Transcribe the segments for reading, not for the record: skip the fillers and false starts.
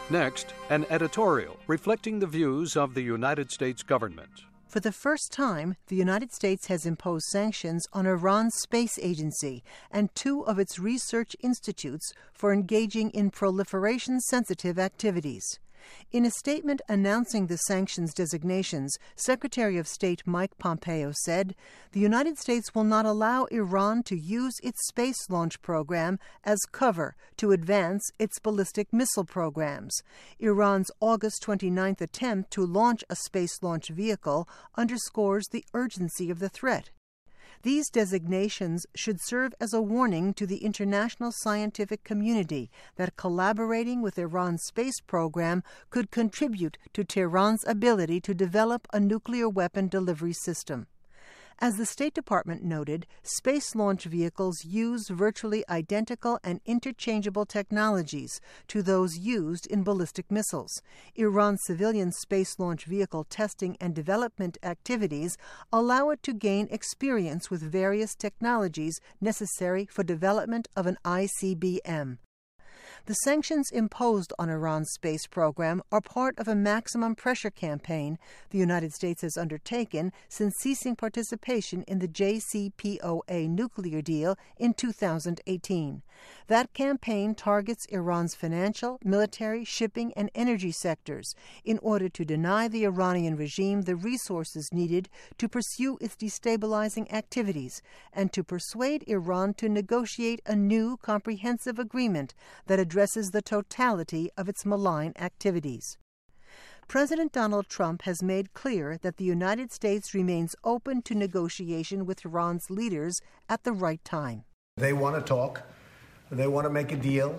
Next, an editorial reflecting the views of the United States government. For the first time, the United States has imposed sanctions on Iran's space agency and 2 of its research institutes for engaging in proliferation-sensitive activities. In a statement announcing the sanctions designations, Secretary of State Mike Pompeo said, "The United States will not allow Iran to use its space launch program as cover to advance its ballistic missile programs." Iran's August 29th attempt to launch a space launch vehicle underscores the urgency of the threat. These designations should serve as a warning to the international scientific community that collaborating with Iran's space program could contribute to Tehran's ability to develop a nuclear weapon delivery system. As the State Department noted, space launch vehicles use virtually identical and interchangeable technologies to those used in ballistic missiles. Iran's civilian space launch vehicle testing and development activities allow it to gain experience with various technologies necessary for development of an ICBM. The sanctions imposed on Iran's space program are part of a maximum pressure campaign the United States has undertaken since ceasing participation in the JCPOA nuclear deal in 2018. That campaign targets Iran's financial, military, shipping, and energy sectors in order to deny the Iranian regime the resources needed to pursue its destabilizing activities and to persuade Iran to negotiate a new comprehensive agreement that addresses the totality of its malign activities. President Donald Trump has made clear that the United States remains open to negotiation with Iran's leaders at the right time. They want to talk. They want to make a deal.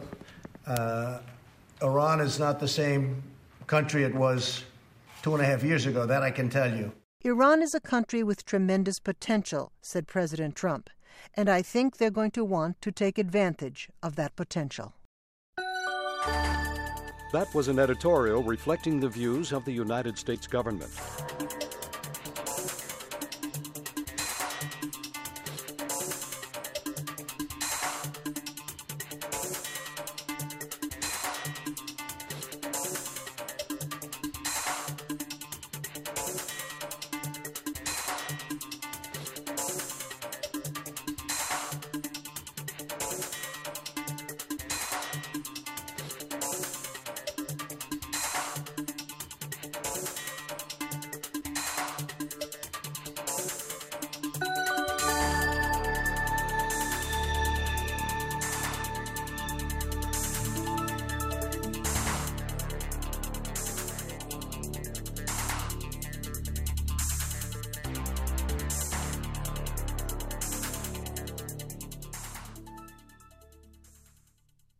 Iran is not the same country it was 2.5 years ago, that I can tell you. Iran is a country with tremendous potential, said President Trump, and I think they're going to want to take advantage of that potential. That was an editorial reflecting the views of the United States government.